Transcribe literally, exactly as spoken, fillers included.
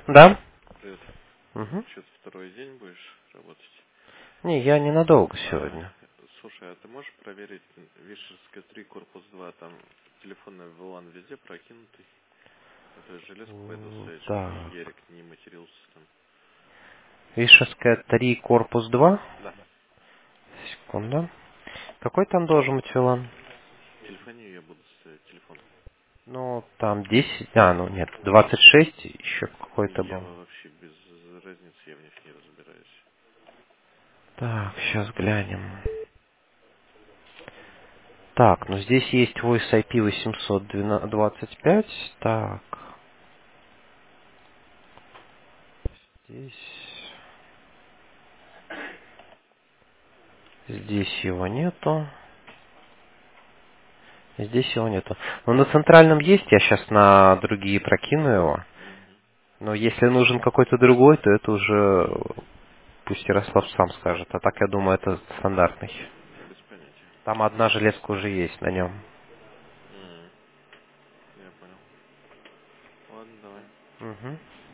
Да? Привет. Угу. Что-то второй день будешь работать? Не, я ненадолго А, сегодня. слушай, а ты можешь проверить Вишерская три, корпус два, там телефонный вилан везде прокинутый? Это железку пойду М, ставить, чтобы Так. Ерик не матерился там. Вишерская три, корпус два. Да. Секунда. Какой там должен быть вилан? Телефонию я буду ставить, телефон. Ну, там десять. А, ну нет, двадцать шесть еще какой-то Я был. вообще без разницы, я в них не разбираюсь. Так, сейчас глянем. Так, ну здесь есть Voice ай пи восемьсот двадцать пять. Так. Здесь... Здесь его нету. Здесь его нету. Но на центральном есть, я сейчас на другие прокину его. Угу. Но если нужен какой-то другой, то это уже пусть Ярослав сам скажет. А так, я думаю, это стандартный. Без понятия. Там одна железка уже есть на нем. М, Я понял. Ладно, давай. Угу.